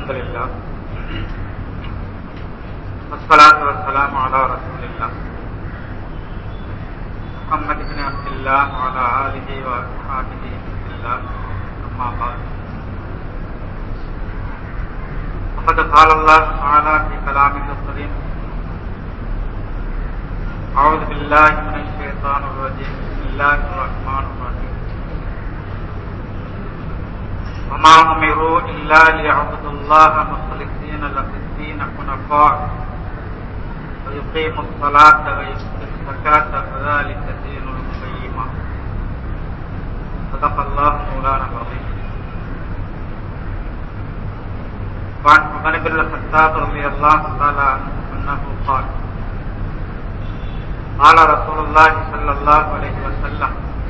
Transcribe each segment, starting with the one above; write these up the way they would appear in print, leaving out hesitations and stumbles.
الحمد لله والصلاة والسلام على رسول الله محمد بن عبد الله وعلى آله وأصحابه بسم الله أما بعد فقد قال الله تعالى في كلامه الكريم أعوذ بالله من الشيطان الرجيم بسم الله الرحمن الرحيم وما أمروا إلا ليعبدوا الله مخلصين له الدين حنفاء ويقيموا الصلاة ويؤتوا الزكاة وذلك دين القيمة صدق الله مولانا العظيم. وعن عمر بن الخطاب رضي الله تعالى عنه أنه قال قال رسول الله صلى الله عليه وسلم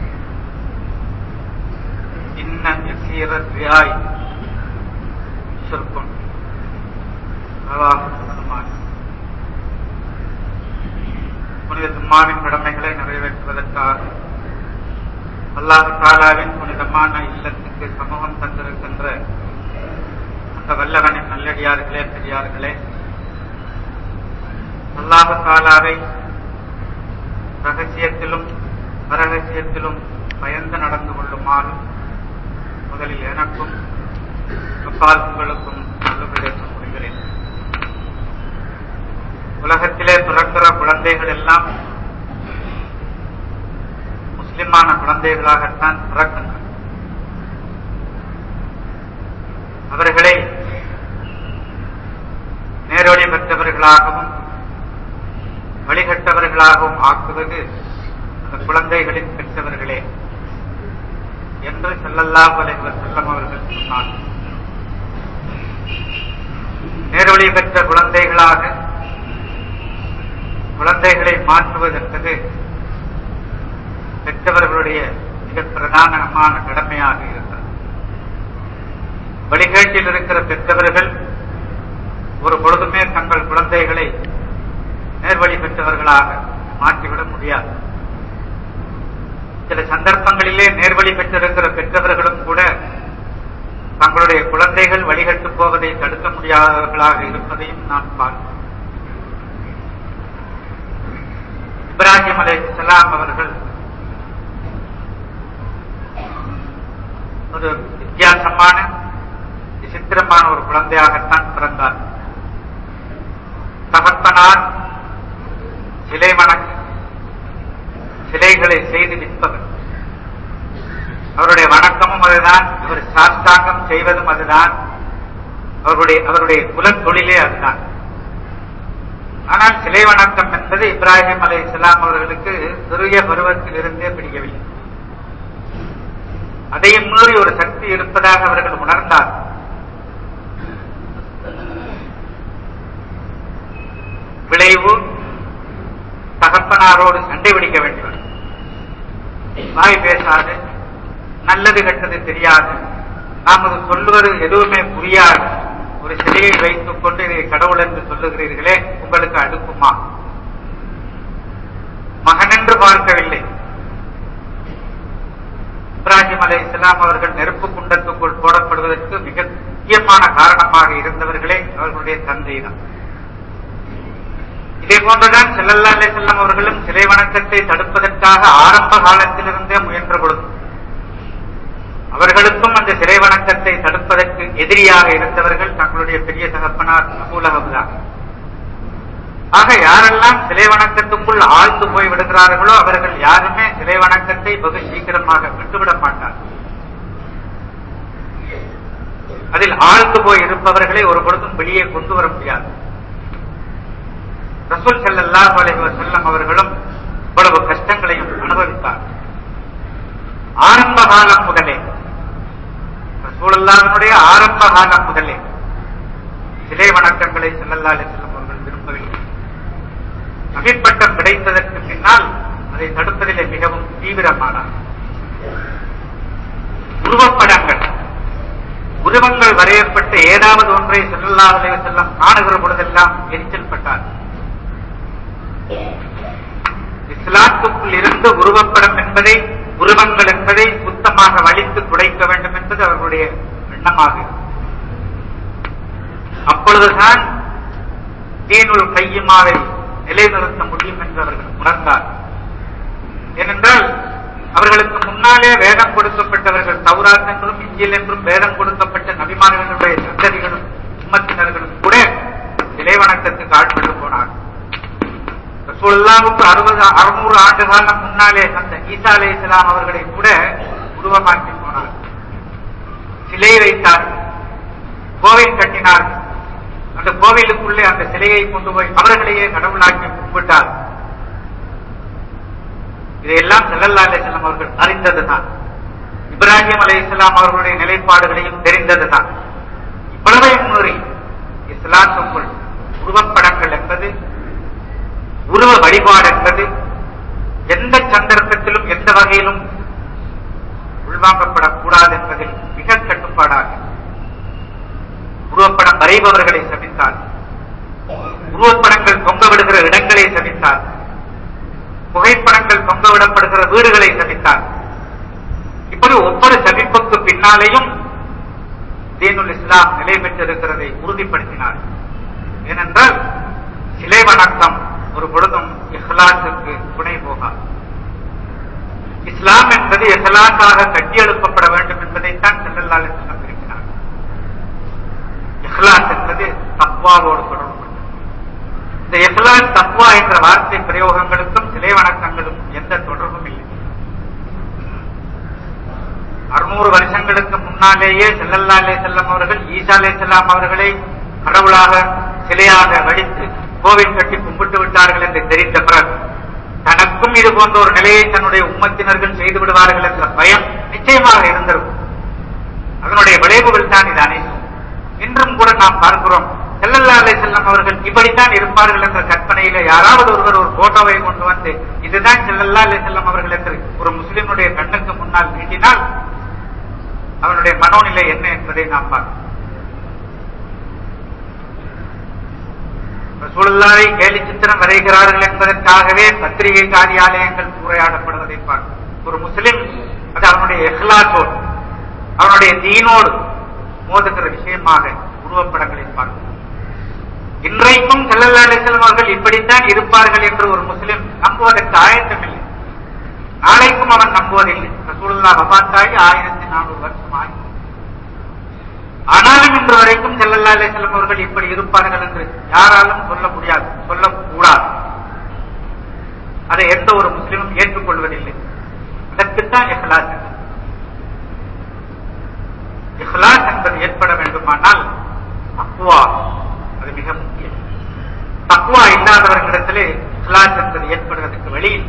إن يسير الرياء شرك رواه مسلم. புனித ஜும்மாவின் கடமைகளை நிறைவேற்றுவதற்காக அல்லாஹ் தஆலாவின் புனிதமான இல்லத்துக்கு சமூகம் தந்திருக்கின்ற அந்த வல்லவனின் நல்லடியார்களே பெரியார்களே, அல்லாஹ் தஆலாவை ரகசியத்திலும் பரகசியத்திலும் பயந்து நடந்து கொள்ளுமாறு முதலில் எனக்கும் அப்பால் உங்களுக்கும் நல்லுபதேசம் புரிகிறேன். உலகத்திலே பிறக்கிற குழந்தைகள் எல்லாம் முஸ்லிமான குழந்தைகளாகத்தான் பிறக்கின்றன. அவர்களை நேரடி பெற்றவர்களாகவும் வழிகட்டவர்களாகவும் ஆக்குவது அந்த குழந்தைகளின் பெற்றவர்களே என்று ஸல்லல்லாஹு அலைஹி வஸல்லம் அவர்கள் சொன்னார். நேர்வழி பெற்ற குழந்தைகளாக குழந்தைகளை மாற்றுவது என்பது பெற்றவர்களுடைய மிக பிரதானமான கடமையாக இருக்கிறது. வழிகேட்டில் இருக்கிற பெற்றவர்கள் ஒரு பொழுதுமே தங்கள் குழந்தைகளை நேர்வழி பெற்றவர்களாக மாற்றிவிட முடியாது. சில சந்தர்ப்பங்களிலே நேர்வழி பெற்றிருக்கிற பெற்றவர்களும் கூட தங்களுடைய குழந்தைகள் வழிகட்டு போவதை தடுக்க முடியாதவர்களாக இருப்பதையும் நாம் பார்க்கிறோம். இப்ராஹிம் அலைஹிஸ்ஸலாம் அவர்கள் ஒரு வித்தியாசமான விசித்திரமான ஒரு குழந்தையாகத்தான் பிறந்தார். தகப்பனார் சிலை வணக்கம் சிலைகளை செய்து விற்பவர். அவருடைய வணக்கமும் அதுதான், இவர் சாஷ்டாங்கம் செய்வதும் அதுதான், அவருடைய குலத் தொழிலே அதுதான். ஆனால் சிலை வணக்கம் என்பது இப்ராஹிம் அலைஹிஸ்ஸலாம் அவர்களுக்கு சிறிய பருவத்தில் இருந்தே பிடிக்கவில்லை. அதையும் மீறி ஒரு சக்தி இருப்பதாக அவர்கள் உணர்ந்தார். விளைவு தகப்பனாரோடு சண்டை பிடிக்க வேண்டியவர். வாய் பேசாது, நல்லது கெட்டது தெரியாது, நாம் அது சொல்லுவது எதுவுமே புரியாது ஒரு சிலையை வைத்துக் கொண்டு இதை கடவுள் என்று சொல்லுகிறீர்களே, உங்களுக்கு அடுக்குமா? மகன் என்று பார்க்கவில்லை. இப்ராஹிம் அலைஹிஸ்ஸலாம் அவர்கள் நெருப்பு குண்டத்துக்குள் போடப்படுவதற்கு மிக முக்கியமான காரணமாக இருந்தவர்களே அவர்களுடைய தந்தை தான். இதே போன்றுதான் ஸல்லல்லாஹு அலைஹி வஸல்லம் அவர்களும் சிலை வணக்கத்தை தடுப்பதற்காக ஆரம்ப காலத்திலிருந்தே முயன்ற பொழுது அவர்களுக்கும் அந்த சிலை வணக்கத்தை தடுப்பதற்கு எதிரியாக இருந்தவர்கள் தங்களுடைய பெரிய தகப்பனார் அபூ லஹப் தான். ஆக யாரெல்லாம் சிலை வணக்கத்துக்குள் ஆழ்ந்து போய் விடுகிறார்களோ அவர்கள் யாருமே சிலை வணக்கத்தை வெகு சீக்கிரமாக விட்டுவிட மாட்டார். அதில் ஆழ்ந்து போய் இருப்பவர்களை ஒரு பொழுதும் வெளியே கொண்டு வர முடியாது. ரசூல் ஸல்லல்லாஹு அலைஹி வஸல்லம் அவர்களும் இவ்வளவு கஷ்டங்களையும் அனுபவித்தார். ஆரம்ப காலம் முதலே, ரசூலுல்லாஹ்வுடைய ஆரம்ப காலம் முதலே சிலை வணக்கங்களை ஸல்லல்லாஹு அலைஹி வஸல்லம் அவர்கள் விரும்பவில்லை. நபிப்பட்டம் கிடைத்ததற்கு பின்னால் அதை தடுப்பதிலே மிகவும் தீவிரமானார். உருவப்படங்கள், உருவங்கள் வரையப்பட்ட ஏதாவது ஒன்றை ஸல்லல்லாஹு அலைஹி வஸல்லம் காணுகிற பொழுதெல்லாம் எரிச்சல் பட்டார். இஸ்லாத்துக்குள் இருந்து உருவப்படம் என்பதை, உருவங்கள் என்பதை சுத்தமாக வலித்து துடைக்க வேண்டும் என்பது அவர்களுடைய எண்ணமாக. அப்பொழுதுதான் தீனுல் கையிமாவை நிலைநிறுத்த முடியும் என்று அவர்கள் உணர்ந்தார். ஏனென்றால் அவர்களுக்கு முன்னாலே வேதம் கொடுக்கப்பட்டவர்கள் தௌராத் என்றும் இஞ்சில் என்றும் வேதம் கொடுக்கப்பட்ட நபிமார்களுடைய சந்ததிகளும் உம்மத்தினர்களும் கூட சிலை வணக்கத்துக்கு ஆட்பட்டு போனார்கள். ரசூலுல்லாஹ்வுக்கு 600 ஆண்டு காலம் முன்னாலே அந்த ஈசா அலைஹிஸ்ஸலாம் அவர்களை கூட உருவமாக்கி போனார்கள். சிலை வைத்தார்கள், கோவில் கட்டினார்கள். அந்த கோவிலுக்குள்ளே அந்த சிலையை கொண்டு போய் அவர்களையே கடவுளாக்கி கும்பிட்டார். இதையெல்லாம் ஸல்லல்லாஹு அலைஹி வஸல்லம் அவர்கள் அறிந்ததுதான். இப்ராஹிம் அலைஹிஸ்ஸலாம் அவர்களுடைய நிலைப்பாடுகளையும் தெரிந்ததுதான். இவ்வளவை முன்னேறி இஸ்லாத்துக்குள் உருவப்படங்கள் என்பது, உருவ வழிபாடு என்பது எந்த சந்தர்ப்பத்திலும் எந்த வகையிலும் உள்வாங்கப்படக்கூடாது என்பதில் மிக கட்டுப்பாடாக உருவப்படம் வரைபவர்களை சபித்தார், உருவப்படங்கள் தொங்கவிடுகிற இடங்களை சபித்தார், புகைப்படங்கள் தொங்கவிடப்படுகிற வீடுகளை சபித்தார். இப்படி ஒவ்வொரு சபிப்புக்கு பின்னாலேயும் தீனுல் இஸ்லாம் நிலை பெற்றிருக்கிறதை உறுதிப்படுத்தினார். ஏனென்றால் சிலை வணக்கம் ஒரு பொழுதும் இஹ்லாஸுக்கு துணை போகாது. இஸ்லாம் என்பது இஹ்லாஸாக கட்டியெழுப்பப்பட வேண்டும் என்பதைத்தான் ஸல்லல்லாஹு அலைஹி வஸல்லம் விரும்பினார். இஹ்லாஸ் என்பது தக்வாவோடு தொடர்புடையது. இந்த இஹ்லாஸ் தக்வா என்ற வார்த்தை பிரயோகங்களுக்கும் சிலை வணக்கங்களுக்கும் எந்த தொடர்பும் இல்லை. 600 வருஷங்களுக்கு முன்னாலேயே ஸல்லல்லாஹு அலைஹி வஸல்லம் அவர்கள் ஈசா அலைஹிஸ்ஸலாம் அவர்களை கடவுளாக சிலையாக வடித்து கோவில் கட்டி கும்பிட்டு விட்டார்கள் என்று தெரிந்த பிறகு தனக்கும் இது போன்ற ஒரு நிலையை தன்னுடைய உம்மத்தினர்கள் செய்து விடுவார்கள் என்ற பயம் நிச்சயமாக இருந்திருக்கும். அதனுடைய விளைவுகள் தான் இது அனைத்தும். இன்றும் கூட நாம் பார்க்கிறோம், ஸல்லல்லாஹு அலைஹி வஸல்லம் அவர்கள் இப்படித்தான் இருப்பார்கள் என்ற கற்பனையில யாராவது ஒருவர் ஒரு போட்டோவை கொண்டு வந்து இதுதான் ஸல்லல்லாஹு அலைஹி வஸல்லம் அவர்கள் என்று ஒரு முஸ்லிமுடைய கண்ணுக்கு முன்னால் நீட்டினால் அவனுடைய மனோநிலை என்ன என்பதை நாம் பார்க்கிறோம். ரசூலுல்லாஹை கேலி சித்திரம் வரைகிறார்கள் என்பதற்காகவே பத்திரிகை காரியாலயங்கள் சூறையாடப்படுவதை பார்க்கிறோம். ஒரு முஸ்லிம் அது அவனுடைய இஹ்லாஸோடு அவனுடைய தீனோடு மோதுகிற விஷயமாக உருவப்படங்களை பார்க்கிறோம். இன்றைக்கும் ஸல்லல்லாஹு அலைஹி வஸல்லம் அவர்கள் இப்படித்தான் இருப்பார்கள் என்று ஒரு முஸ்லிம் நம்புவதற்கு ஆயத்தமில்லை. நாளைக்கும் அவன் நம்புவதில்லை. ரசூலுல்லாஹ் வஃபாத்தாகி 1400 வருஷம் ஆகி, ஆனாலும் இன்று வரைக்கும் ஸல்லல்லாஹு அலைஹி வஸல்லம் அவர்கள் இப்படி இருப்பார்கள் என்று யாராலும் சொல்ல முடியாது, சொல்லக்கூடாது. அதை எந்த ஒரு முஸ்லிமும் ஏற்றுக்கொள்வதில்லை. அதற்குத்தான் இஹ்லாஸ். இஹ்லாஸ் என்பது ஏற்பட வேண்டுமானால் தக்வா அது மிக முக்கியம். தக்வா இல்லாதவர்களிடத்திலே இஹ்லாஸ் என்பது ஏற்படுவதற்கு வெளியில்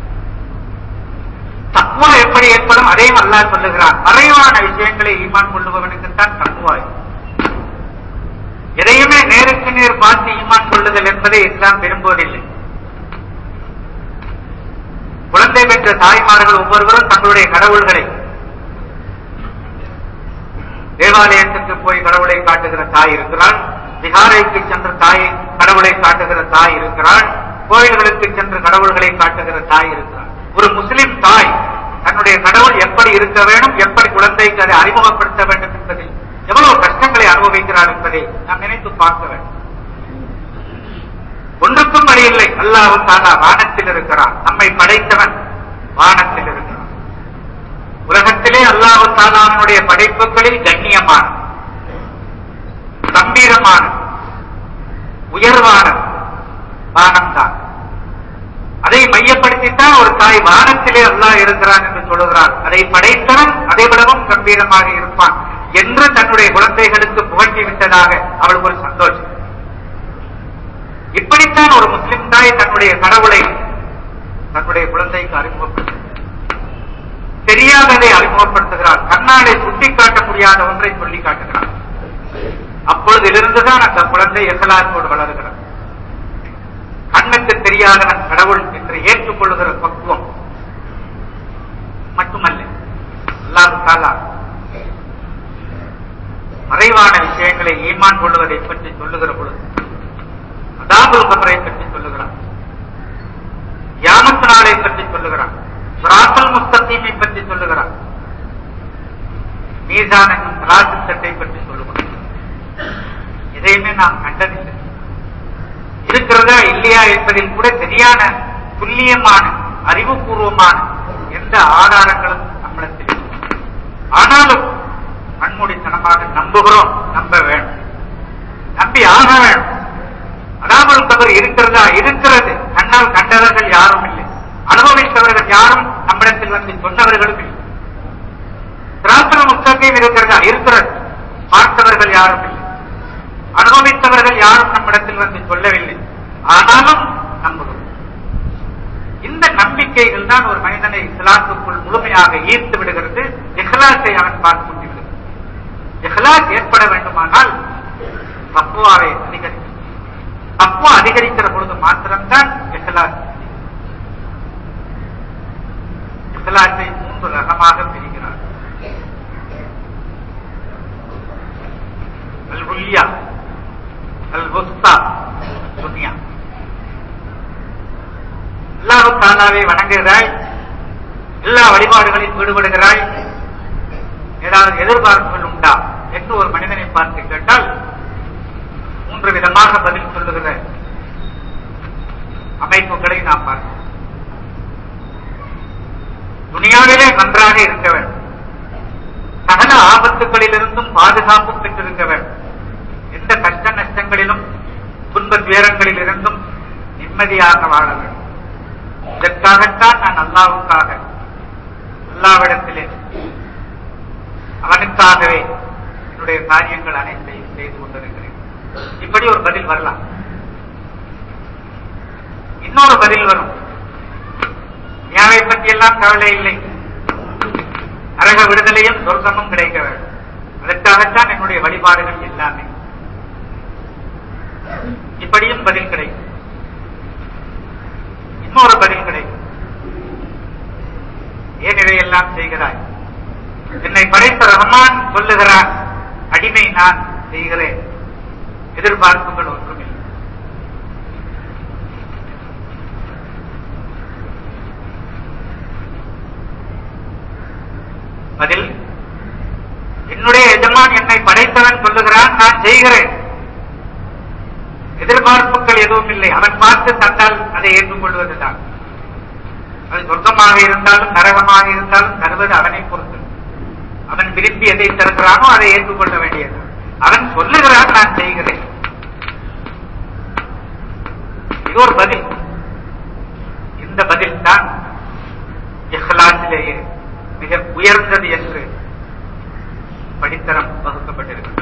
தக்வா எப்படி ஏற்படும் அதையும் அல்லாஹ் சொல்லுகிறான். மறைவான விஷயங்களை ஈமான் கொள்ளுபவனுக்குத்தான் தக்வா. எதையுமே நேருக்கு நேர் பார்த்து ஈமான் கொள்ளுதல் என்பதை இஸ்லாம் விரும்புவதில்லை. குழந்தை பெற்ற தாய்மார்கள் ஒவ்வொருவரும் தங்களுடைய கடவுள்களை தேவாலயத்துக்கு போய் கடவுளை காட்டுகிற தாய் இருக்கிறாள், விகாரைக்கு சென்று கடவுளை காட்டுகிற தாய் இருக்கிறாள், கோயில்களுக்கு சென்று கடவுள்களை காட்டுகிற தாய் இருக்கிறாள். ஒரு முஸ்லிம் தாய் தன்னுடைய கடவுள் எப்படி இருக்க வேண்டும், எப்படி குழந்தைக்கு அதை அறிமுகப்படுத்த வேண்டும் என்பதில் எவ்வளவு கஷ்டங்களை அனுபவிக்கிறார் என்பதை நாம் நினைத்து பார்க்க வேண்டும். ஒன்றுக்கும் வழியில்லை. அல்லாஹ் தஆலா வானத்தில் இருக்கிறான். நம்மை படைத்தவன் வானத்தில் இருக்கிறான். உலகத்திலே அல்லாஹ் தஆலாவுடைய படைப்புகளில் கண்ணியமான, கம்பீரமான, உயர்வான வானம்தான். அதை மையப்படுத்தித்தான் ஒரு தாய் வானத்திலே அல்லாஹ் இருக்கிறான் என்று சொல்லுகிறார். அதை படைத்தவன் அதை விடவும் கம்பீரமாக இருப்பான் என்று தன்னுடைய குழந்தைகளுக்கு புகழ்த்தி விட்டதாக அவளுக்கு ஒரு சந்தோஷம். இப்படித்தான் ஒரு முஸ்லிம் தாய் தன்னுடைய கடவுளை தன்னுடைய குழந்தைக்கு அறிமுகப்படுத்த தெரியாததை அறிமுகப்படுத்துகிறார். கண்ணாலை சுட்டிக்காட்ட முடியாத ஒன்றை சொல்லி காட்டுகிறார். அப்பொழுதிலிருந்துதான் அந்த குழந்தை இஹ்லாஸோடு வளர்கிறார். கண்ணுக்கு தெரியாதவன் கடவுள் என்று ஏற்றுக்கொள்ளுகிற பக்குவம் மட்டுமல்ல, அல்லாஹ் தஆலா மறைவான விஷயங்களை ஈமான் கொள்வதை பற்றி சொல்லுகிற பொழுது அதாபுல் கபரை பற்றி சொல்லுகிறார், கியாமத் நாளை பற்றி சொல்லுகிறார், சிராத்துல் முஸ்தகீமை பற்றி சொல்லுகிறார், மீசான் என்னும் தராசு சட்டை பற்றி சொல்லுகிறார். இதையுமே நாம் கண்டதில்லை. இருக்கிறதா இல்லையா என்பதில் கூட சரியான துல்லியமான அறிவுபூர்வமான எந்த ஆதாரங்களும் நம்மிடத்தில். ஆனாலும் கண்மூடித்தனமாக நம்புகிறோம், நம்ப வேண்டும், நம்பி ஆக வேண்டும். அனாமல் தவறு இருக்கிறதா? இருக்கிறது. கண்ணால் கண்டவர்கள் யாரும் இல்லை, அனுபவித்தவர்கள் யாரும் நம்மிடத்தில் வந்து சொன்னவர்களும் இல்லை. திராட்சை முத்தத்தையும் இருக்கிறதா? இருக்கிறது. பார்த்தவர்கள் யாரும் இல்லை, அனுபவித்தவர்கள் யாரும் நம்மிடத்தில் வந்து சொல்லவில்லை. ஆனாலும் நம்புகிறோம். இந்த நம்பிக்கைகள் தான் ஒரு மனிதனை இஸ்லாத்துக்குள் முழுமையாக ஈர்த்து விடுகிறது. இஹ்லாஸை அவன் பார்த்து கொண்டிருக்கிறது. இஹ்லாஸ் ஏற்பட வேண்டுமானால் தக்வாவை அதிகரிக்கும். தக்வா அதிகரிக்கிற பொழுது மாத்திரம்தான் இஹ்லாஸ். இஹ்லாஸை 3 ரகமாக பிரிக்கிறார். அல் உல்யா, அல் உஸ்தா, துன்யா. அல்லாஹ் தஆலாவை வணங்குகிறாய், எல்லா வழிபாடுகளில் ஈடுபடுகிறாய், ஏதாவது எதிர்பார்ப்புகள் உண்டா என்று ஒரு மனிதனை பார்த்து கேட்டால் 3 விதமாக பதில் சொல்லுகிற அமைப்புகளை நாம் பார்க்கிறோம். துனியாவிலே நன்றாக இருக்க வேண்டும், சகல ஆபத்துகளிலிருந்தும் பாதுகாப்பு பெற்றிருக்க வேண்டும், எந்த கஷ்ட நஷ்டங்களிலும் துன்ப துயரங்களில் இருந்தும் நிம்மதியாக வாழ வேண்டும். இதற்காகத்தான் நான் அல்லாஹ்வுக்காக, அல்லாஹ்விடத்திலே அவனுக்காகவே என்னுடைய காரியங்கள் அனைத்தையும் செய்து கொண்டிருக்கிறேன். இப்படி ஒரு பதில் வரலாம். இன்னொரு பதில் வரும், துனியாவை பற்றி எல்லாம் கவலை இல்லை, நரக விடுதலையும் சொர்க்கமும் கிடைக்க வேண்டும், அதற்காகத்தான் என்னுடைய வழிபாடுகள் எல்லாமே. இப்படியும் பதில் கிடைக்கும். இன்னொரு பதில் கிடைக்கும், ஏன் இதையெல்லாம் செய்கிறாய்? என்னை படைத்த ரஹ்மான் சொல்லுகிறான், அடிமை நான் செய்கிறேன், எதிர்பார்ப்புகள் ஒன்றுமில்லை. பதில், என்னுடைய எஜமான் என்னை படைத்தவன் சொல்லுகிறான், நான் செய்கிறேன், எதிர்பார்ப்புகள் எதுவும் இல்லை. அவன் பார்த்து தந்தால் அதை ஏற்றுக்கொள்வதுதான். அது சொர்க்கமாக இருந்தாலும் நரகமாக இருந்தாலும் தருவது அவனை பொறுத்து. அவன் விரும்பி எதை தருகிறானோ அதை ஏற்றுக்கொள்ள வேண்டியது. அவன் சொல்லுகிறான், நான் செய்கிறேன். இது ஒரு பதில். இந்த பதில் தான் இஹ்லாஸிலேயே மிக உயர்ந்தது என்று படித்தரம் வகுக்கப்பட்டிருக்கிறது.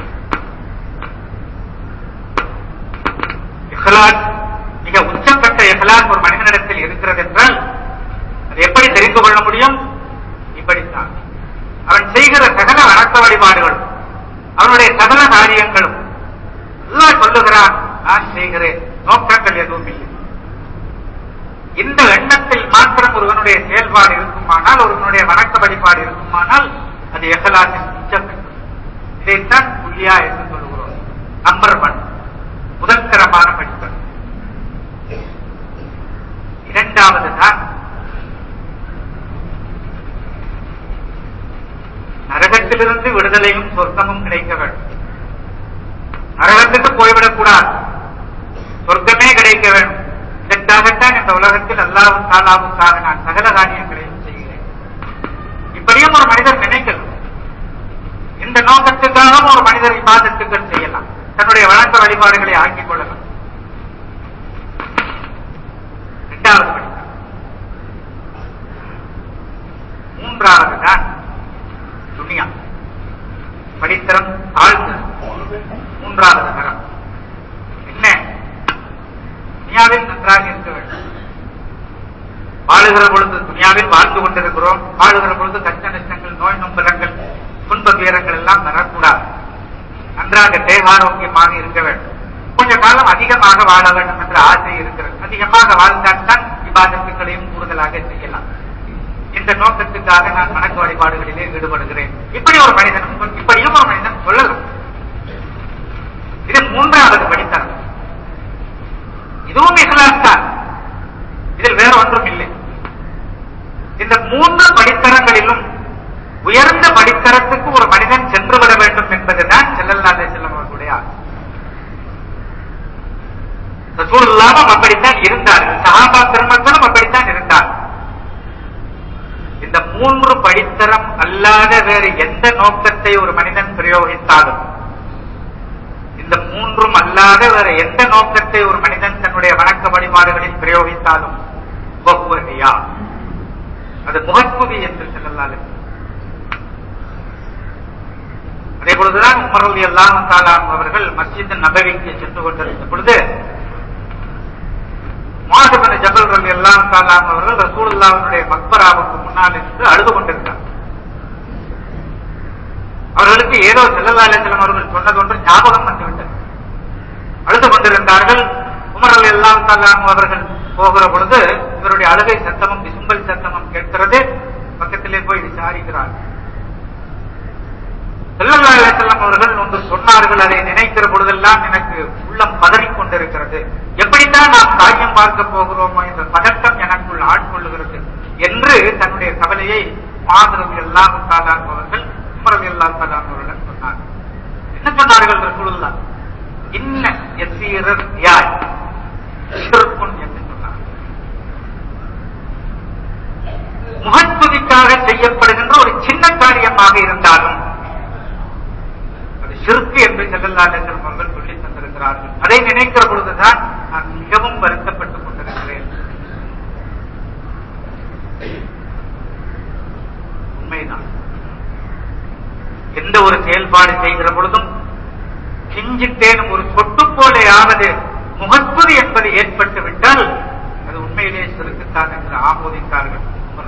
இஹ்லாஸ், மிக உச்சப்பட்ட இஹ்லாஸ் ஒரு மனிதனிடத்தில் இருக்கிறது என்றால் அது எப்படி தெரிந்து கொள்ள முடியும்? இப்படித்தான் அவன் செய்கிற சகல வணக்க வழிபாடுகளும், அவனுடைய சகல காரியங்களும் எல்லாம் சொல்லுகிறான், நான் செய்கிறேன், நோக்கங்கள் எதுவும் இல்லை. இந்த எண்ணத்தில் மாத்திரம் ஒருவனுடைய செயல்பாடு இருக்குமானால், ஒருவனுடைய வணக்க வழிபாடு இருக்குமானால் அது இஹ்லாஸின் உச்சப்பட்டது. இதைத்தான் உல்யா என்று சொல்லுகிறோம். நம்பர் 1, முதற்கரமான படிப்பது. இரண்டாவது தான் நரகத்திலிருந்து விடுதலையும் சொர்க்கமும் கிடைக்க வேண்டும். நரகத்துக்கு போய்விடக்கூடாது, சொர்க்கமே கிடைக்க வேண்டும். இதற்காகத்தான் இந்த உலகத்தில் அல்லாஹ் தஆலாவுக்காக நான் சகல காரியங்களையும் செய்கிறேன். இப்படியும் ஒரு மனிதர் நினைக்கலாம். இந்த நோக்கத்துக்காகவும் ஒரு மனிதர் இபாதத்துக்கள் செய்யலாம், தன்னுடைய வணக்க வழிபாடுகளை ஆக்கிக் கொள்ளலாம். இரண்டாவது படித்தரம். மூன்றாவது தான் துனியா. படித்தரம் தாழ்ந்து மூன்றாவது தரம் என்ன? துனியாவில் நன்றாக இருக்க வேண்டும். வாழுகிற பொழுது துனியாவில் வாழ்ந்து கொண்டிருக்கிறோம், வாழுகிற பொழுது கஷ்ட நஷ்டங்கள், நோய் நொம்பலங்கள், துன்ப துயரங்கள் எல்லாம் வரக்கூடாது. நன்றாக தேகாரோக்கியமாக இருக்க வேண்டும். கொஞ்ச காலம் அதிகமாக வாழ வேண்டும் என்ற ஆசை இருக்கிறது. அதிகமாக வாழ்ந்தால்தான் இபாதத்துக்களையும் கூடுதலாக செய்யலாம். இந்த நோக்கத்துக்காக நான் வணக்க வழிபாடுகளிலே ஈடுபடுகிறேன். இப்படி ஒரு மனிதன், இப்படியும் ஒரு மனிதன் சொல்லலாம். இது மூன்றாவது படித்தரம். இதுவும் இஹ்லாஸ் தான், இதில் வேற ஒன்றும் இல்லை. இந்த 3 படித்தரங்களிலும் உயர்ந்த படித்தரத்துக்கு ஒரு மனிதன் சென்றுவிட வேண்டும் என்பதுதான் ஸல்லல்லாஹு அலைஹி வஸல்லம் அவர்களுடைய ஆசை. ரசூலுல்லாஹும் அப்படித்தான் இருந்தார்கள், சஹாபா பெருமக்களும் அப்படித்தான் இருந்தார்கள். இந்த 3 படித்தரம் அல்லாத வேறு எந்த நோக்கத்தை ஒரு மனிதன் பிரயோகித்தாலும், இந்த 3ம் அல்லாத வேறு எந்த நோக்கத்தை ஒரு மனிதன் தன்னுடைய வணக்க வழிபாடுகளில் பிரயோகித்தாலும் அது முகஸ்துதி என்று சொல்லலாம். அதே பொழுதுதான் உமர் ரலியல்லாஹு தஆலா அவர்கள் மஸ்ஜித் நபவிக்கு சென்று கொண்டிருந்த பொழுது முஆத் இப்னு ஜபல் ரலியல்லாஹு தஆலா அவர்கள் ரசூலுல்லாஹ்வுடைய மக்பராவுக்கு முன்னால் நின்று அழுது கொண்டிருந்தார். அவர்களுக்கு ஏதோ ஸல்லல்லாஹு அலைஹி வஸல்லம் அவர்கள் சொன்னது ஒன்று ஞாபகம் வந்துவிட்டது. அழுது கொண்டிருந்தார்கள். உமர் ரலியல்லாஹு தஆலா அவர்கள் போகிற பொழுது இவருடைய அழுகை சத்தமும் விசும்பல் சத்தமும் கேட்கிறது. பக்கத்திலே போய் விசாரிக்கிறார். ஸல்லல்லாஹு அலைஹி வஸல்லம் அவர்கள் ஒன்று சொன்னார்கள், அதை நினைக்கிற பொழுதெல்லாம் எனக்கு உள்ளம் பதறிக் கொண்டிருக்கிறது. எப்படித்தான் நாம் காரியம் பார்க்க போகிறோமோ என்ற பதட்டம் எனக்குள் ஆட்கொள்ளுகிறது என்று தன்னுடைய கவலையை முஆத் ரலியல்லாஹு தஆலா அவர்கள் உமர் ரலியல்லாஹு தஆலா அவர்களிடம் சொன்னார்கள். என்ன சொன்னார்கள் ரசூலுல்லாஹ்? இன்ன யஸீரர் ரியாய் ஷிர்குன் என்று சொன்னார்கள். முகத்துதிக்காக செய்யப்படுகின்ற ஒரு சின்ன காரியமாக இருந்தாலும் அது ஷிர்க் என்று ஸல்லல்லாஹு அலைஹி வஸல்லம் அவர்கள் சொல்லி தந்திருக்கிறார்கள். அதை நினைக்கிற பொழுதுதான் நான் மிகவும் வருத்தப்பட்டுக் கொண்டிருக்கிறேன். உண்மைதான், எந்த ஒரு செயல்பாடு செய்கிற பொழுதும் கிஞ்சித்தேனும் ஒரு சொட்டு போலையாவது முகத்துதி என்பது ஏற்பட்டு விட்டால் அது உண்மையிலே ஷிர்க்குத்தான் என்று ஆமோதித்தார்கள்.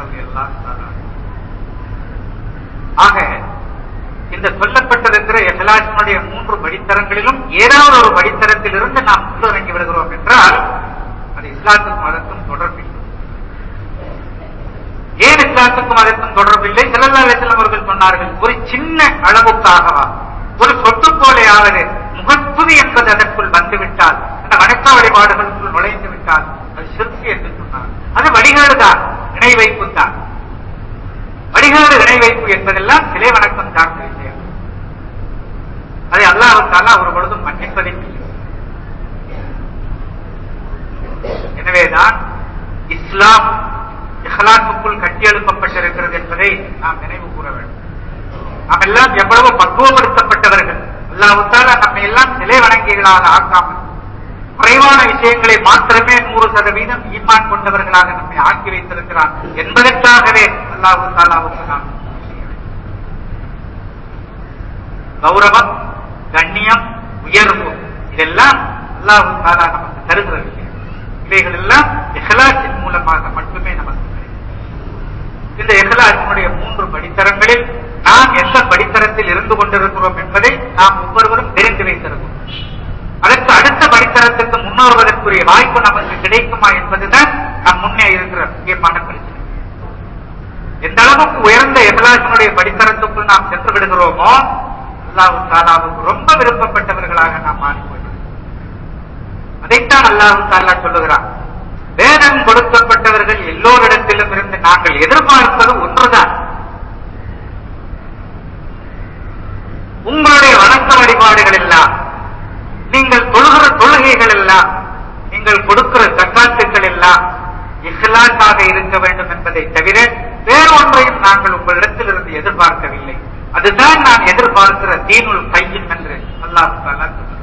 ஆக இந்த சொல்லப்பட்டிருக்கிற இஹ்லாஸினுடைய 3 படித்தரங்களிலும் ஏதாவது ஒரு படித்தரத்தில் இருந்து நாம் உள்ளடங்கி விடுகிறோம் என்றால் அது இஸ்லாத்துக்கும் அதற்கும் தொடர்பில்லை. ஏன் இஸ்லாத்துக்கும் அதற்கும் தொடர்பில்லை? ஸல்லல்லாஹு அலைஹி வஸல்லம் அவர்கள் சொன்னார்கள், ஒரு சின்ன அளவுக்காகவா, ஒரு சொட்டு போலையாவது முகத்துதி என்பது அதற்குள் வந்துவிட்டால், அந்த வணக்க வழிபாடுகளுக்குள் நுழைந்து விட்டால் அது ஷிர்க் என்று சொன்னார். அது வழிகேடுதான், இணை வைப்பு தான். வழிகேடு இணை வைப்பு என்பதெல்லாம் சிலை வணக்கம் சார்ந்த விஷயம். அதை அல்லாஹ் தஆலா ஒரு பொழுதும் மன்னிப்பதில்லை. எனவேதான் இஸ்லாம் இஹ்லாஸுக்குள் கட்டியெழுப்பப்பட்டிருக்கிறது என்பதை நாம் நினைவு கூற வேண்டும். நாம் எல்லாம் எவ்வளவு பக்குவப்படுத்தப்பட்டவர்கள். அல்லாஹ் தஆலா நம்மை எல்லாம் சிலை வணங்கிகளாக ஆக்காமல் குறைவான விஷயங்களை மாத்திரமே 100% ஈமான் கொண்டவர்களாக நம்மை ஆக்கி வைத்திருக்கிறார் என்பதற்காகவே அல்லாஹ் தஆலாவுக்கு நாம் கௌரவம், கண்ணியம், உயர்வு இதெல்லாம் அல்லாஹ் தஆலா நமக்கு தருகிற விஷயம். இவைகள் எல்லாம் இஹ்லாஸின் மூலமாக மட்டுமே நமக்கு கிடைக்கும். இந்த இஹ்லாஸினுடைய 3 படித்தரங்களில் நாம் எந்த படித்தரத்தில் இருந்து கொண்டிருக்கிறோம் என்பதை நாம் ஒவ்வொருவரும் தெரிந்து வைத்திருக்கிறோம். அதற்கு அடுத்த படித்தரத்துக்கு முன்னோறுவதற்குரிய வாய்ப்பு நமக்கு கிடைக்குமா என்பதுதான் நம் முன்னே இருக்கிற முக்கியமான பிரச்சனை. எந்த அளவுக்கு உயர்ந்த இஹ்லாஸினுடைய படித்தரத்துக்குள் நாம் சென்று விடுகிறோமோ அல்லாஹ் தஆலாவுக்கு ரொம்ப விருப்பப்பட்டவர்களாக நாம் மாறிப்போகிறோம். அதைத்தான் அல்லாஹ் தஆலா சொல்லுகிறார், வேதம் கொடுக்கப்பட்டவர்கள் எல்லோரிடத்திலும் இருந்து நாங்கள் எதிர்பார்ப்பது ஒன்றுதான், உங்களுடைய வணக்க வழிபாடுகள் எல்லாம், நீங்கள் தொழுகிற தொழுகைகள் எல்லாம், நீங்கள் கொடுக்கிற ஜக்காத்துக்கள் எல்லாம் இஹ்லாஸாக இருக்க வேண்டும் என்பதை தவிர வேறு ஒன்றையும் நாங்கள் உங்களிடத்தில் இருந்து எதிர்பார்க்கவில்லை. அதுதான் நான் எதிர்பார்க்கிற தீனுல் கையும் என்று அல்லாஹ் தஆலா சொல்கிறார்.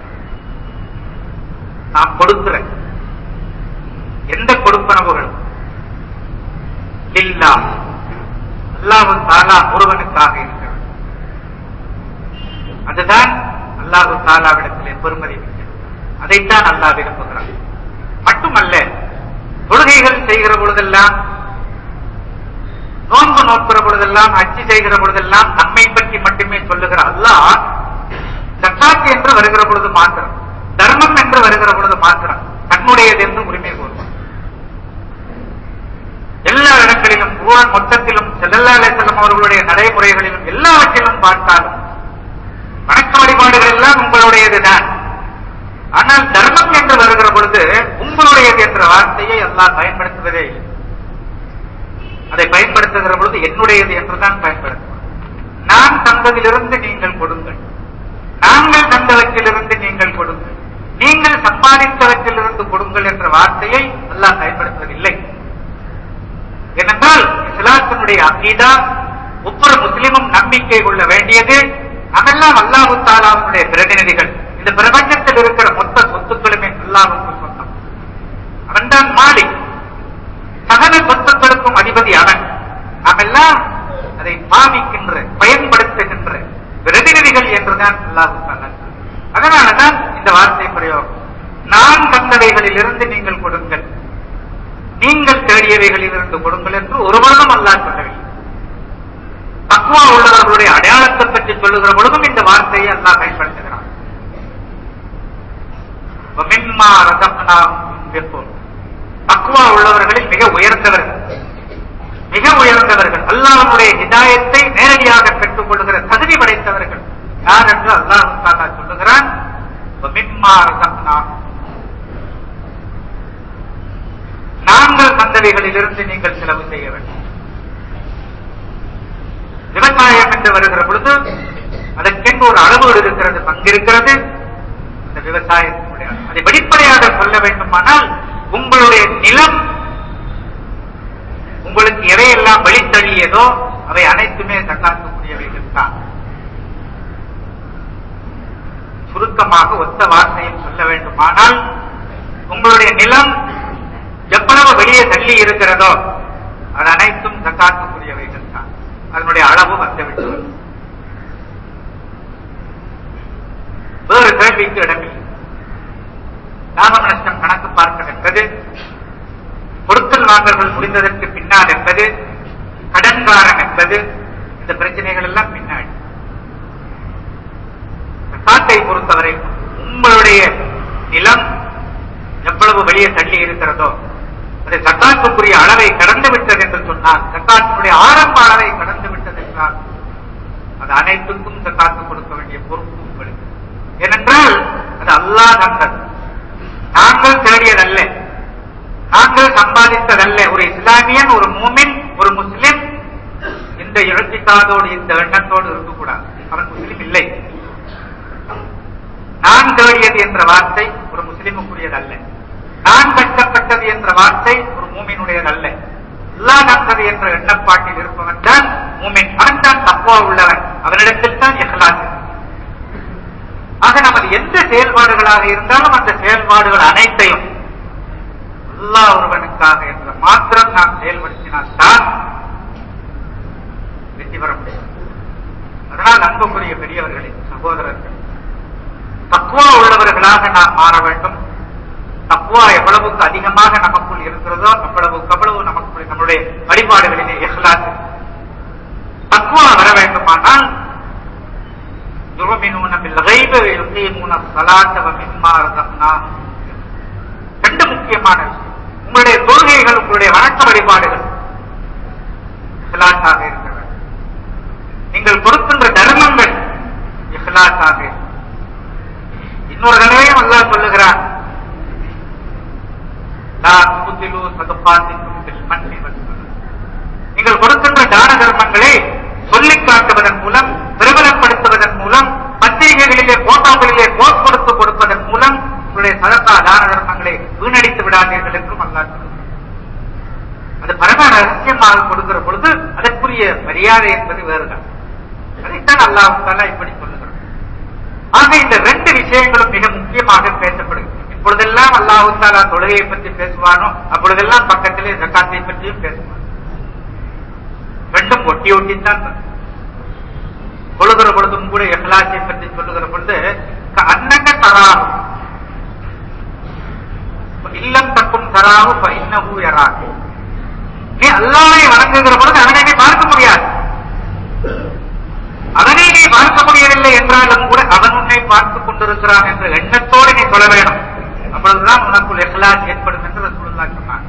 நாம் கொடுக்கிற எந்த கொடுப்பனவுகளும் லில்லாஹ் அல்லாஹ் தஆலா ஒருவனுக்காக இருக்க வேண்டும். அதுதான் அல்லாஹ் தஆலாவிடத்திலே பெருமதி மிக்கது. அதைத்தான் அல்லாஹ் விரும்புகிறார். மட்டுமல்ல, தொழுகைகள் செய்கிற பொழுதெல்லாம், நோன்பு நோக்கிற பொழுதெல்லாம், ஹஜ் செய்கிற பொழுதெல்லாம் நம்மை பற்றி மட்டுமே சொல்லுகிற அல்லாஹ் ஜக்காத் என்று வருகிற பொழுது மாத்திரம், தர்மம் என்று வருகிற பொழுது மாத்திரம் தன்னுடையது என்று உரிமை கோருவார். எல்லா இடங்களிலும் குர்ஆன் மொத்தத்திலும் ஸல்லல்லாஹு அலைஹி வஸல்லம் அவர்களுடைய நடைமுறைகளிலும் எல்லாவற்றிலும் பார்த்தாலும் வணக்க வழிபாடுகள் எல்லாம் உங்களுடையதுதான். ஆனால் தர்மம் என்று வருகிற பொழுது உங்களுடையது என்ற வார்த்தையை அல்லாஹ் பயன்படுத்துவதே இல்லை. அதை பயன்படுத்துகிற பொழுது என்னுடையது என்றுதான் பயன்படுத்துவார். நான் தந்ததிலிருந்து நீங்கள் கொடுங்கள், நாங்கள் தந்தவற்றிலிருந்து நீங்கள் கொடுங்கள், நீங்கள் சம்பாதித்தவற்றிலிருந்து கொடுங்கள் வார்த்தையை அல்லாஹ் பயன்படுத்துவதில்லை. ஏனென்றால் இஸ்லாத்தினுடைய அகீதா ஒவ்வொரு முஸ்லிமும் நம்பிக்கை கொள்ள வேண்டியது, அதெல்லாம் அல்லாஹு தஆலாவுடைய பிரதிநிதிகள். இந்த பிரபஞ்சத்தில் இருக்கிற மொத்த சொத்துக்களுமே அல்லாஹ்வுக்கு சொந்தம். அவன்தான் மாலிக், சகல சொத்துக்களுக்கும் அதிபதி அவன். நாமெல்லாம் அதை பாவிக்கின்ற பயன்படுத்துகின்ற பிரதிநிதிகள் என்றுதான் அல்லாஹு தஆலா. அதனாலதான் இந்த வார்த்தை பிரயோகம். நான் தந்தவைகளிலிருந்து நீங்கள் கொடுங்கள், நீங்கள் தேடியவைகளில் இருந்து கொடுங்கள் என்று ஒருவரும் அல்லாஹ் சொல்லவில்லை. தக்வா உள்ளவர்களுடைய அடையாளத்தை பற்றி சொல்லுகிற பொழுதும் இந்த வார்த்தையை அல்லாஹ் பயன்படுத்துகிறார். தக்வா உள்ளவர்களில் மிக உயர்ந்தவர்கள், மிக உயர்ந்தவர்கள், அல்லாஹ்வுடைய ஹிதாயத்தை நேரடியாக பெற்றுக் கொள்ளுகிற தகுதி படைத்தவர்கள் யார் என்று அல்லாஹ் தஆலா சொல்லுகிறான். நாங்கள் தந்தவைகளிலிருந்து நீங்கள் செலவு செய்ய வேண்டும். விவசாயம் என்று வருகிற பொழுது அதற்கென்று ஒரு அளவோடு இருக்கிறது, பங்கிருக்கிறது. அந்த விவசாயத்தினுடைய அதை வெளிப்படையாக சொல்ல வேண்டுமானால், உங்களுடைய நிலம் உங்களுக்கு எவையெல்லாம் வெளித்தள்ளியதோ அவை அனைத்துமே தக்காக்கக்கூடியவைகள் தான். சுருக்கமாக ஒத்த வார்த்தையில் சொல்ல வேண்டுமானால், உங்களுடைய நிலம் எவ்வளவு வெளியே தள்ளி இருக்கிறதோ அது அனைத்தும் தக்காக்கக்கூடியவைகள் தான். அதனுடைய அளவு வந்துவிட்டது. வேறு கேள்விக்கு இடமில்லை. லாபம் நஷ்டம் கணக்கு பார்க்க என்பது, பொருட்கள் வாங்கல்கள் முடிந்ததற்கு பின்னால் என்பது, கடன்காரன் என்பது, இந்த பிரச்சனைகள் எல்லாம் பின்னாடி. காட்டை பொறுத்தவரை உங்களுடைய நிலம் எவ்வளவு வெளியே தள்ளி இருக்கிறதோ அது சக்காத்துக்குரிய அளவை கடந்து விட்டது என்று சொன்னால், சக்காத்தினுடைய ஆரம்ப அளவை கடந்து விட்டது என்றால் அது அனைத்துக்கும் சக்காத்து கொடுக்க வேண்டிய பொறுப்பு உங்களுக்கு. ஏனென்றால் அது அல்லாஹ் தந்தது, நாங்கள் தேடியதல்ல, நாங்கள் சம்பாதித்ததல்ல. ஒரு இஸ்லாமியன், ஒரு மூமின், ஒரு முஸ்லிம் இந்த இழத்திக்காதோடு இந்த எண்ணத்தோடு இருக்கக்கூடாது. அவன் முஸ்லிம் இல்லை. நான் தேடியது என்ற வார்த்தை ஒரு முஸ்லிமுக்குரியது அல்ல. நான் கஷ்டப்பட்டது என்ற வார்த்தை ஒரு மூமினுடையது அல்ல. அல்லாஹ் தந்தது என்ற எண்ணப்பாட்டில் இருப்பவன் தான் மூமின். அவன் தான் தக்வா உள்ளவன். அவனிடத்தில் தான் இஹ்லாஸ். ஆக நமது எந்த செயல்பாடுகளாக இருந்தாலும் அந்த செயல்பாடுகள் அனைத்தையும் அல்லாஹ் ஒருவனுக்காக என்ற மாத்திரம் நாம் செயல்படுத்தினால் தான் வெற்றி பெற முடியும். அதனால் அன்புக்குரிய பெரியவர்களே, சகோதரர்கள், தக்வா உள்ளவர்களாக நாம் மாற வேண்டும். தக்வா எவ்வளவுக்கு அதிகமாக நமக்குள் இருக்கிறதோ அவ்வளவு நமக்குள் நம்முடைய வழிபாடுகளிலே இஹ்லாஸ். தக்வா வர வேண்டுமானால் யுமினூன பில் கைபி வ யுகீமூன ஸலாத்த வ மிம்மா ரஸக்னாஹும். ரெண்டு முக்கியமான விஷயம். உங்களுடைய தொழுகைகள், உங்களுடைய வணக்க வழிபாடுகள் இஹ்லாஸாக இருக்க வேண்டும். நீங்கள் கொடுக்கின்ற தர்மங்கள் இஹ்லாஸாக இருக்க. இன்னொரு தடவையும் அல்லாஹ் சொல்லுகிறான், லா துப்திலு ஸதகாத்திக்கும் பில் மன்னி வஸ்ஸலா. நீங்கள் கொடுக்கின்ற தான தர்மங்களை சொல்லிக் காட்டுவதன் மூலம், பிரபலப்படுத்துவதன் மூலம், பத்திரிகைகளிலே போட்டோக்களிலே போஸ்ட் கொடுத்து கொடுப்பதன் மூலம் உங்களுடைய சதகா தான தர்மங்களை வீணடித்து விடாதீர்கள் என்றும் அல்லாஹ் சொல்லுகிறார். அது பரம ரகசியமாக கொடுக்கிற பொழுது அதற்குரிய மரியாதை என்பது வேறுதான். அதைத்தான் அல்லாஹ் தஆலா இப்படி சொல்லுகிறார். ஆக இந்த ரெண்டு விஷயங்களும் மிக முக்கியமாக பேசப்படுகிறது. இப்பொழுதெல்லாம் அல்லாஹ் தஆலா தொழுகையை பற்றி பேசுவானோ அப்பொழுதெல்லாம் பக்கத்திலே ஜக்காத்தை பற்றியும் பேசுவான். ரெண்டும் ஒட்டி ஒட்டித்தான் சொல்லுகிற பொழுதும் கூட இஹ்லாஸை பற்றி சொல்லுகிற பொழுது அன்னக தராஹு இல்லம் தக்கும் தராஹு ஃபஇன்னஹு யராஹு. நீ அல்லாஹ்வை வணங்குகிற பொழுது அவனை நீ பார்க்க முடியாது. அவனை நீ பார்க்க முடியவில்லை என்றாலும் கூட அவன் உன்னை பார்த்துக் கொண்டிருக்கிறான் என்ற எண்ணத்தோடு நீ சொல்ல வேண்டும். அப்பொழுதுதான் உனக்குள் இஹ்லாஸ் ஏற்படும் என்று ரசூலுல்லாஹ் சொன்னார்.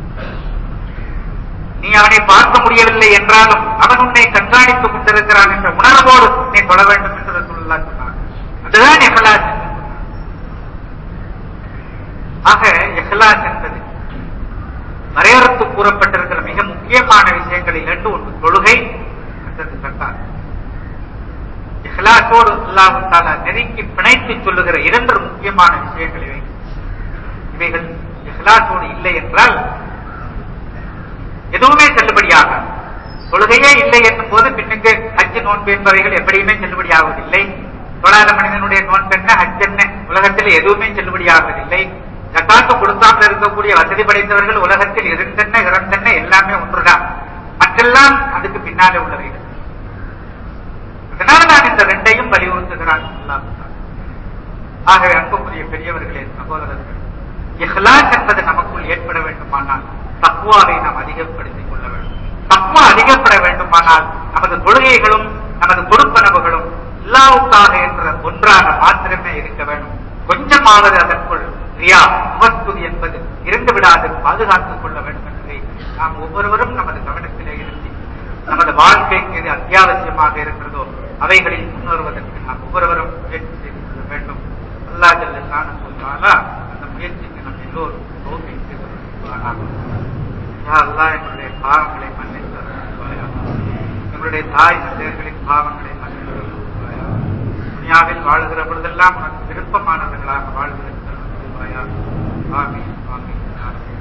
நீ அவனை பார்க்க முடியவில்லை என்றாலும் அவன் உன்னை கண்காணித்துக் கொண்டிருக்கிறான் என்ற உணர்வோடு நீ சொல்ல வேண்டும் என்று ரசூலுல்லாஹ் சொன்னார். அதுதான் இஹ்லாஸ். ஆக இஹ்லாஸ் என்பது வரையறுத்து கூறப்பட்டிருக்கிற மிக முக்கியமான விஷயங்களில் இரண்டு. ஒன்று தொழுகை, மற்றது ஜக்காத். இஹ்லாஸோடு அல்லாஹ் தஆலா நெருக்கி பிணைத்து சொல்லுகிற இரண்டு முக்கியமான விஷயங்கள் இவைகள் இஹ்லாஸோடு இல்லை என்றால் எதுவுமே செல்லுபடியாக, தொழுகையே இல்லை என்னும் போது பின்னுக்கு ஹஜ் நோன்பு என்பவைகள் எப்படியுமே செல்லுபடியாவதில்லை. தொழாத மனிதனுடைய நோன்பு என்ன, ஹஜ் என்ன, உலகத்தில் எதுவுமே செல்லுபடியாவதில்லை. ஜக்காத்து கொடுக்காமல் இருக்கக்கூடிய வசதி படைத்தவர்கள் உலகத்தில் இருந்தென்ன இறந்தென்ன எல்லாமே ஒன்றுதான், மற்றெல்லாம் அதுக்கு பின்னாலே உள்ளவைகள். அதனால நான் இந்த ரெண்டையும் வலியுறுத்துகிறான். ஆகவே அன்புக்குரிய பெரியவர்களே, சகோதரர்கள், இஹ்லாஸ் என்பது நமக்குள் ஏற்பட வேண்டுமானால் தக்வாவை நாம் அதிகப்படுத்திக் கொள்ள வேண்டும். தக்வா அதிகப்பட வேண்டுமானால் நமது தொழுகைகளும் நமது கொடுப்பனவுகளும் அல்லாஹ்வுக்காக என்ற ஒன்றாக மாத்திரமே இருக்க வேண்டும். கொஞ்சமாவது அதற்குள் ரியா, முகஸ்துதி என்பது இருந்து விடாது பாதுகாத்துக் கொள்ள வேண்டும் என்பதை நாம் ஒவ்வொருவரும் நமது கவனத்திலே இருந்து நமது வாழ்க்கைக்கு எது அத்தியாவசியமாக இருக்கிறதோ அவைகளில் முன்னேறுவதற்கு நாம் ஒவ்வொருவரும் முயற்சி செய்து கொள்ள வேண்டும். அல்லாஹ் ஜல்ல ஷானஹு அந்த முயற்சிக்கு நம் எல்லோரும் தௌஃபீக் செய்து அல்லாஹ் எங்களுடைய பாவங்களை மன்னித்தருள்வாயா. எங்களுடைய தாய் தந்தையர்களின் பாவங்களை மன்னித்தருள்வாயா. துனியாவில் வாழ்கிற பொழுதெல்லாம் உனக்கு விருப்பமானவர்களாக வாழ்வதற்கு தருள்வாயா. ஆமீன் ஆமீன்.